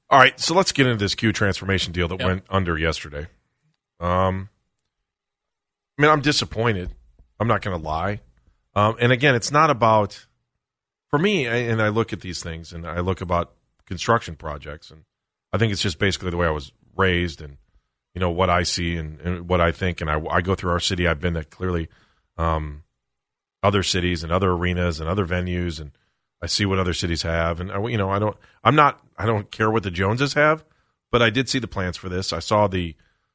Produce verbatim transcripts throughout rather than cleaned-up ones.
All right, so let's get into this Q transformation deal that Yep. went under yesterday. Um, I mean, I'm disappointed. I'm not going to lie. Um, and again, it's not about, for me, I- and I look at these things, and I look about construction projects, and I think it's just basically the way I was raised and, you know, what I see and, and what I think. And I, I go through our city. I've been to clearly um, other cities and other arenas and other venues, and I see what other cities have. And, I, you know, I don't, I'm not, I don't care what the Joneses have, but I did see the plans for this. I saw the,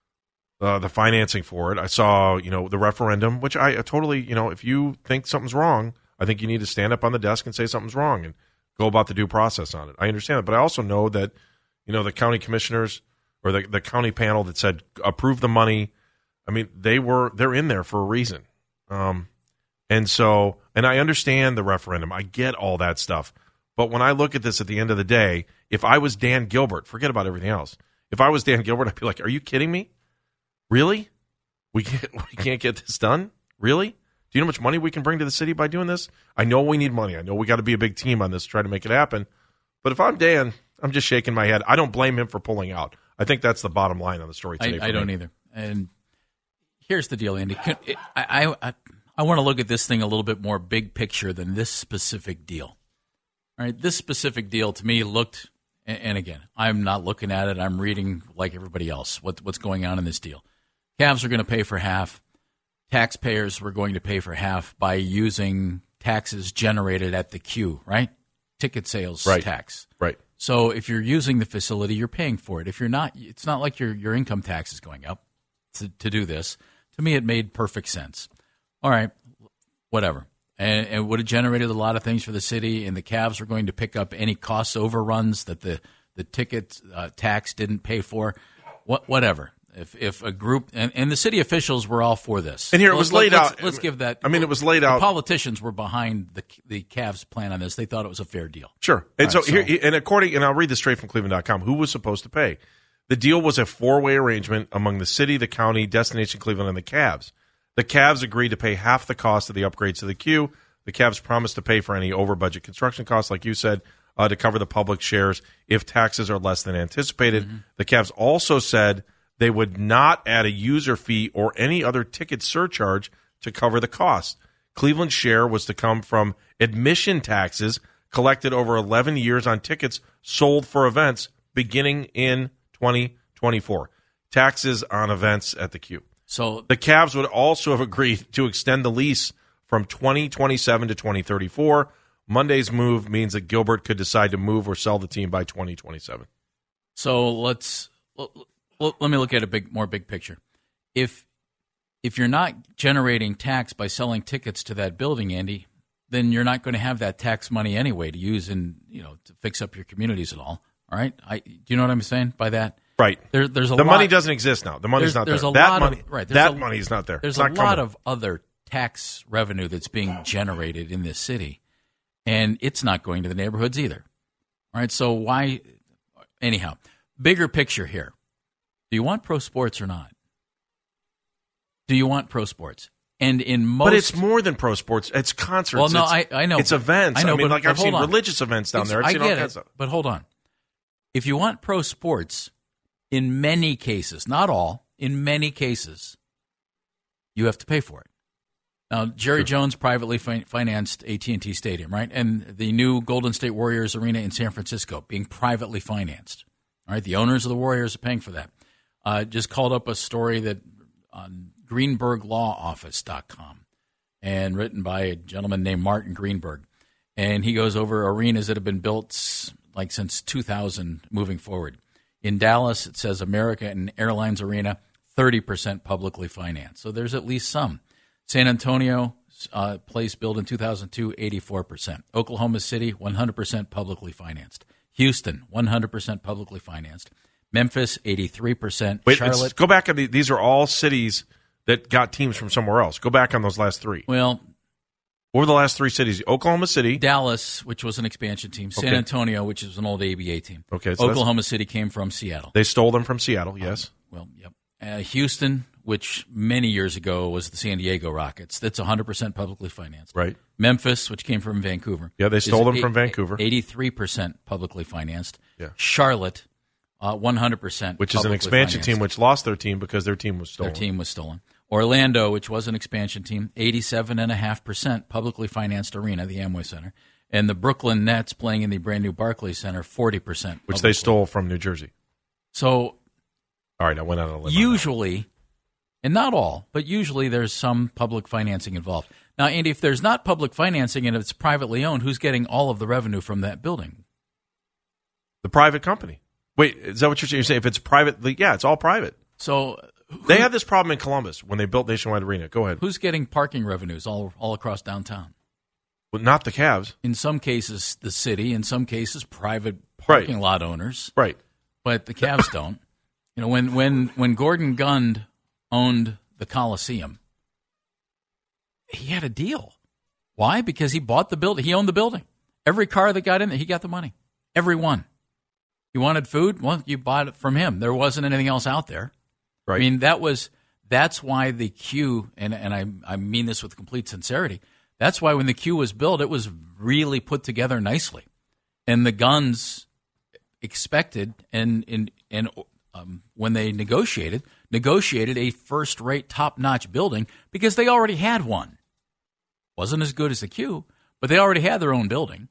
uh, the financing for it. I saw, you know, the referendum, which I uh, totally, you know, if you think something's wrong, I think you need to stand up on the desk and say something's wrong and go about the due process on it. I understand it, but I also know that, you know, the county commissioners or the, the county panel that said approve the money, I mean, they were, they're in there for a reason. Um, and so, and I understand the referendum. I get all that stuff. But when I look at this at the end of the day, if I was Dan Gilbert, forget about everything else. If I was Dan Gilbert, I'd be like, are you kidding me? Really? We can't, we can't get this done? Really? Do you know how much money we can bring to the city by doing this? I know we need money. I know we got to be a big team on this to try to make it happen. But if I'm Dan, I'm just shaking my head. I don't blame him for pulling out. I think that's the bottom line on the story today. I, I don't either. And here's the deal, Andy. I, I, I, I want to look at this thing a little bit more big picture than this specific deal. All right, this specific deal to me looked, and again, I'm not looking at it. I'm reading like everybody else what, what's going on in this deal. Cavs are going to pay for half. Taxpayers were going to pay for half by using taxes generated at the Q, right? Ticket sales right. tax. Right. So if you're using the facility, you're paying for it. If you're not, it's not like your your income tax is going up to, to do this. To me, it made perfect sense. All right, whatever. And it would have generated a lot of things for the city, and the Cavs were going to pick up any cost overruns that the, the ticket uh, tax didn't pay for. What, whatever. If if a group and, and the city officials were all for this, and here it was let's, laid let's, out. Let's give that. I mean, it was laid the out. Politicians were behind the the Cavs' plan on this. They thought it was a fair deal. Sure. And All so, right, so here, and according, and I'll read this straight from Cleveland dot com. Who was supposed to pay? The deal was a four-way arrangement among the city, the county, Destination Cleveland, and the Cavs. The Cavs agreed to pay half the cost of the upgrades to the Q. The Cavs promised to pay for any over-budget construction costs, like you said, uh, to cover the public shares if taxes are less than anticipated. Mm-hmm. The Cavs also said they would not add a user fee or any other ticket surcharge to cover the cost. Cleveland's share was to come from admission taxes collected over eleven years on tickets sold for events beginning in twenty twenty-four. Taxes on events at the Q. So the Cavs would also have agreed to extend the lease from twenty twenty-seven to twenty thirty-four. Monday's move means that Gilbert could decide to move or sell the team by twenty twenty-seven. So let's let, let me look at a big, more big picture. If if you're not generating tax by selling tickets to that building, Andy, then you're not going to have that tax money anyway to use in you know to fix up your communities and all. All right, I, do you know what I'm saying by that? Right. There, there's a the lot, money doesn't exist now. The money's there's, not there's there. A that lot money, of, right, that a, money's not there. There's it's a not lot coming. of other tax revenue that's being generated in this city, and it's not going to the neighborhoods either. All right, so why? Anyhow, bigger picture here. Do you want pro sports or not? Do you want pro sports? And in most, but it's more than pro sports. It's concerts. Well, no, it's, I, I know. It's events. I know, I mean, but, like but I've seen on. religious events down it's, there. I've I seen get all it, kinds of. But hold on. If you want pro sports, in many cases, not all, in many cases, you have to pay for it. Now, Jerry sure. Jones privately fi- financed A T and T Stadium, right? And the new Golden State Warriors arena in San Francisco being privately financed. All right, the owners of the Warriors are paying for that. Uh, just called up a story that on greenberg law office dot com and written by a gentleman named Martin Greenberg. And he goes over arenas that have been built like since two thousand moving forward. In Dallas, it says American Airlines Arena, thirty percent publicly financed. So there's at least some. San Antonio, uh, place built in two thousand two, eighty-four percent. Oklahoma City, one hundred percent publicly financed. Houston, one hundred percent publicly financed. Memphis, eighty-three percent. Wait, Charlotte. Go back. On the, these are all cities that got teams from somewhere else. Go back on those last three. Well, what were the last three cities? Oklahoma City. Dallas, which was an expansion team. San okay. Antonio, which is an old A B A team. Okay. So Oklahoma City came from Seattle. They stole them from Seattle, yes. Um, well, yep. Uh, Houston, which many years ago was the San Diego Rockets. That's one hundred percent publicly financed. Right. Memphis, which came from Vancouver. Yeah, they stole them eight, from Vancouver. eighty-three percent publicly financed. Yeah. Charlotte, Uh, one hundred percent. Which is an expansion financed. team which lost their team because their team was stolen. Their team was stolen. Orlando, which was an expansion team, eighty-seven point five percent publicly financed arena, the Amway Center. And the Brooklyn Nets playing in the brand new Barclays Center, forty percent. Which publicly. they stole from New Jersey. So, all right, I went out on a limb. Usually, and not all, but usually there's some public financing involved. Now, Andy, if there's not public financing and it's privately owned, who's getting all of the revenue from that building? The private company. Wait, is that what you're saying? You're saying if it's privately, yeah, it's all private. So who, they had this problem in Columbus when they built Nationwide Arena. Go ahead. Who's getting parking revenues all all across downtown? Well, not the Cavs. In some cases, the city. In some cases, private parking right. lot owners. Right. But the Cavs don't. You know, when when when Gordon Gund owned the Coliseum, he had a deal. Why? Because he bought the building. He owned the building. Every car that got in there, he got the money. Every one. You wanted food? Well, you bought it from him. There wasn't anything else out there. Right. I mean, that was that's why the Q, and and I I mean this with complete sincerity. That's why when the Q was built, it was really put together nicely, and the Guns expected and and and um, when they negotiated, negotiated a first-rate, top-notch building because they already had one. Wasn't as good as the Q, but they already had their own building,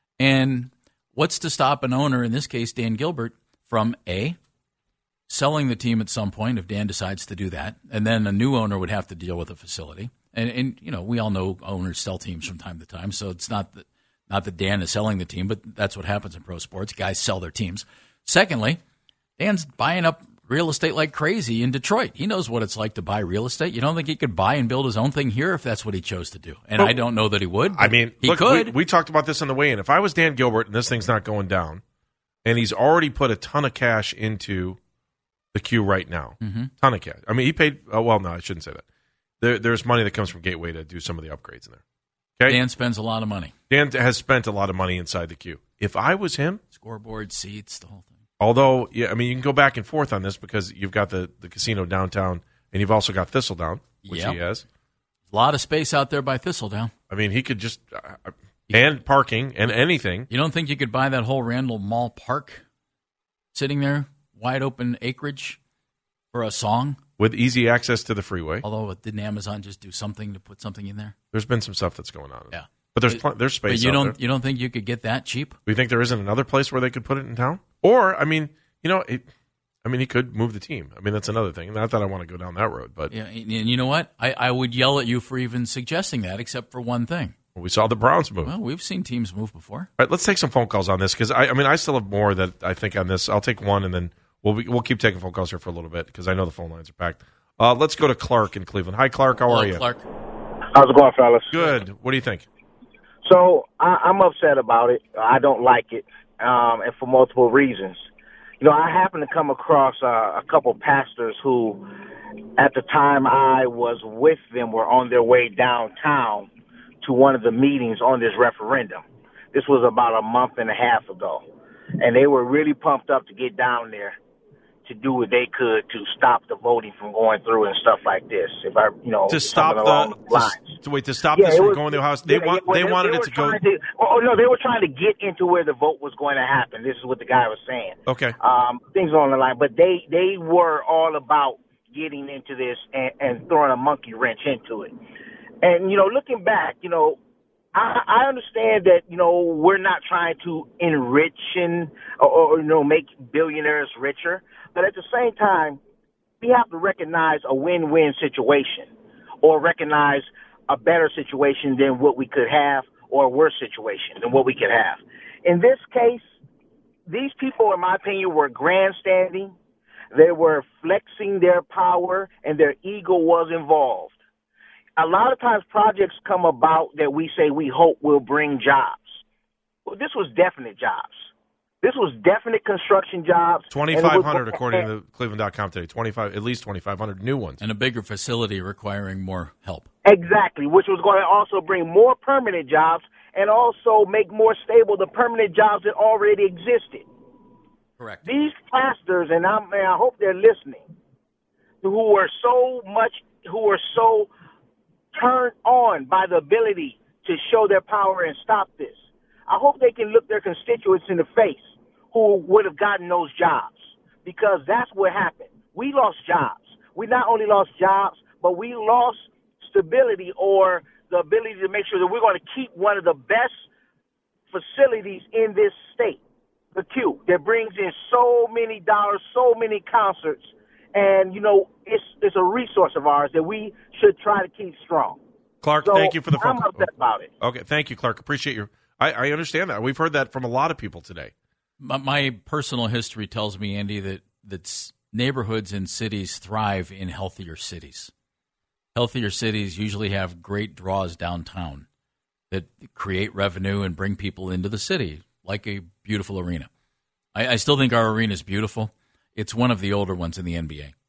and what's to stop an owner, in this case Dan Gilbert, from A, selling the team at some point if Dan decides to do that, and then a new owner would have to deal with the facility. And, and you know, we all know owners sell teams from time to time, so it's not that, not that Dan is selling the team, but that's what happens in pro sports. Guys sell their teams. Secondly, Dan's buying up real estate like crazy in Detroit. He knows what it's like to buy real estate. You don't think he could buy and build his own thing here if that's what he chose to do? And well, I don't know that he would. I mean, he look, could. We, we talked about this on the way in. If I was Dan Gilbert and this thing's not going down, and he's already put a ton of cash into the Q right now, mm-hmm. ton of cash. I mean, he paid. Oh, well, no, I shouldn't say that. There, there's money that comes from Gateway to do some of the upgrades in there. Okay, Dan spends a lot of money. Dan has spent a lot of money inside the Q. If I was him, scoreboard, seats, the whole thing. Although, yeah, I mean, you can go back and forth on this because you've got the, the casino downtown, and you've also got Thistledown, which yep. he has. A lot of space out there by Thistledown. I mean, he could just uh, and parking and anything. You don't think you could buy that whole Randall Mall Park sitting there, wide open acreage for a song? With easy access to the freeway. Although, didn't Amazon just do something to put something in there? There's been some stuff that's going on. Yeah. But there's pl- there's space but you out don't there. You don't think you could get that cheap? Do you think there isn't another place where they could put it in town? Or, I mean, you know, it, I mean, he could move the team. I mean, that's another thing. Not that I want to go down that road, but yeah. And you know what? I, I would yell at you for even suggesting that, except for one thing. We saw the Browns move. Well, we've seen teams move before. All right, let's take some phone calls on this because I, I mean, I still have more that I think on this. I'll take one and then we'll be, we'll keep taking phone calls here for a little bit because I know the phone lines are packed. Uh, let's go to Clark in Cleveland. Hi, Clark. How Hello, are you? Clark. How's it going, fellas? Good. What do you think? So I, I'm upset about it. I don't like it, um, and for multiple reasons. You know, I happened to come across uh, a couple pastors who, at the time I was with them, were on their way downtown to one of the meetings on this referendum. This was about a month and a half ago, and they were really pumped up to get down there to do what they could to stop the voting from going through and stuff like this. If I, you know, to stop the the to, wait to stop yeah, this from was, going to the House. They yeah, want yeah, they, they wanted they it to go. To, oh no, they were trying to get into where the vote was going to happen. This is what the guy was saying. Okay, um, things along the line, but they they were all about getting into this and, and throwing a monkey wrench into it. And you know, looking back, you know. I, I understand that, you know, we're not trying to enrich and, or, or, you know, make billionaires richer. But at the same time, we have to recognize a win-win situation or recognize a better situation than what we could have or a worse situation than what we could have. In this case, these people, in my opinion, were grandstanding. They were flexing their power and their ego was involved. A lot of times projects come about that we say we hope will bring jobs. Well, this was definite jobs. This was definite construction jobs. twenty-five hundred according to Cleveland dot com today. twenty-five, at least twenty-five hundred new ones. And a bigger facility requiring more help. Exactly, which was going to also bring more permanent jobs and also make more stable the permanent jobs that already existed. Correct. These pastors, and I, man, I hope they're listening, who are so much, who are so turned on by the ability to show their power and stop this. I hope they can look their constituents in the face who would have gotten those jobs. because that's what happened. We lost jobs. We not only lost jobs, but we lost stability or the ability to make sure that we're going to keep one of the best facilities in this state, the Q, that brings in so many dollars, so many concerts. And, you know, it's it's a resource of ours that we should try to keep strong. Clark, so thank you for the phone I'm call. upset about it. Okay, thank you, Clark. Appreciate your. I, I understand that. We've heard that from a lot of people today. My, my personal history tells me, Andy, that that's neighborhoods and cities thrive in healthier cities. Healthier cities usually have great draws downtown that create revenue and bring people into the city, like a beautiful arena. I, I still think our arena is beautiful. It's one of the older ones in the N B A.